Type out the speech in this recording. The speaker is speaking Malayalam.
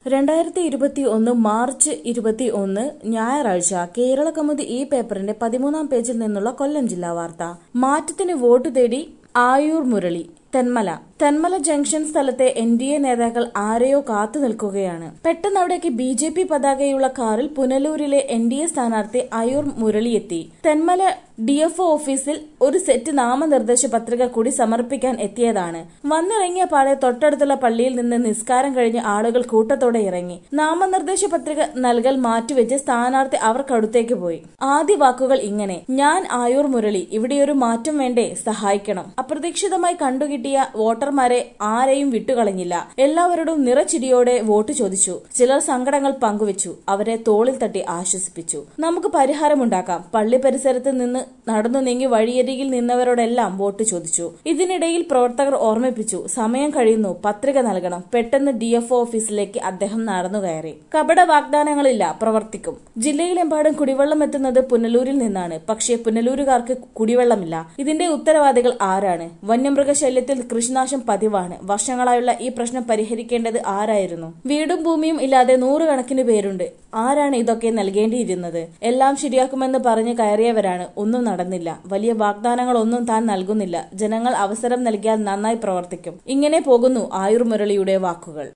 2021 മാർച്ച് 21 ഞായറാഴ്ച കേരള കൗമുദി ഈ പേപ്പറിന്റെ 13-ാം പേജിൽ നിന്നുള്ള കൊല്ലം ജില്ലാ വാർത്ത. മാറ്റത്തിന് വോട്ട് തേടി ആയൂർ മുരളി. തെന്മല ജംഗ്ഷൻ സ്ഥലത്തെ NDA നേതാക്കൾ ആരെയോ കാത്തു നിൽക്കുകയാണ്. പെട്ടെന്ന് അവിടേക്ക് BJP പതാകയുള്ള കാറിൽ പുനലൂരിലെ NDA സ്ഥാനാർത്ഥി ആയൂർ മുരളി എത്തി. തെന്മല DFO ഓഫീസിൽ ഒരു സെറ്റ് നാമനിർദ്ദേശ പത്രിക കൂടി സമർപ്പിക്കാൻ എത്തിയതാണ്. വന്നിറങ്ങിയ പാടെ തൊട്ടടുത്തുള്ള പള്ളിയിൽ നിന്ന് നിസ്കാരം കഴിഞ്ഞ് ആളുകൾ കൂട്ടത്തോടെ ഇറങ്ങി. നാമനിർദ്ദേശ പത്രിക നൽകൽ മാറ്റിവെച്ച് സ്ഥാനാർത്ഥി അവർക്കടുത്തേക്ക് പോയി. ആദ്യ വാക്കുകൾ ഇങ്ങനെ: ഞാൻ ആയൂർ മുരളി, ഇവിടെയൊരു മാറ്റം വേണ്ടേ, സഹായിക്കണം. അപ്രതീക്ഷിതമായി കണ്ടുകിട്ടിയ വോട്ടർമാരെ ആരെയും വിട്ടുകളഞ്ഞില്ല. എല്ലാവരോടും നിറച്ചിരിയോടെ വോട്ട് ചോദിച്ചു. ചിലർ സങ്കടങ്ങൾ പങ്കുവച്ചു. അവരെ തോളിൽ തട്ടി ആശ്വസിപ്പിച്ചു. നമുക്ക് പരിഹാരമുണ്ടാക്കാം. പള്ളി പരിസരത്ത് നിന്ന് നടന്നു നീങ്ങി വഴിയരികിൽ നിന്നവരോടെല്ലാം വോട്ട് ചോദിച്ചു. ഇതിനിടയിൽ പ്രവർത്തകർ ഓർമ്മിപ്പിച്ചു, സമയം കഴിയുന്നു, പത്രിക നൽകണം. പെട്ടെന്ന് DFO ഓഫീസിലേക്ക് അദ്ദേഹം നടന്നു കയറി. കപട വാഗ്ദാനങ്ങളില്ല, പ്രവർത്തിക്കും. ജില്ലയിലെമ്പാടും കുടിവെള്ളം എത്തുന്നത് പുനലൂരിൽ നിന്നാണ്. പക്ഷേ പുനലൂരുകാർക്ക് കുടിവെള്ളമില്ല. ഇതിന്റെ ഉത്തരവാദികൾ ആരാണ്? വന്യമൃഗശല്യത്തിൽ കൃഷിനാശം പതിവാണ്. വർഷങ്ങളായുള്ള ഈ പ്രശ്നം പരിഹരിക്കേണ്ടത് ആരായിരുന്നു? വീടും ഭൂമിയും ഇല്ലാതെ നൂറുകണക്കിന് പേരുണ്ട്. ആരാണ് ഇതൊക്കെ നൽകേണ്ടിയിരുന്നത്? എല്ലാം ശരിയാക്കുമെന്ന് പറഞ്ഞ് കയറിയവരാണ്. ഒന്നും നടന്നില്ല. വലിയ വാഗ്ദാനങ്ങളൊന്നും താൻ നൽകുന്നില്ല. ജനങ്ങൾ അവസരം നൽകിയാൽ നന്നായി പ്രവർത്തിക്കും. ഇങ്ങനെ പോകുന്നു ആയൂർ മുരളിയുടെ വാക്കുകൾ.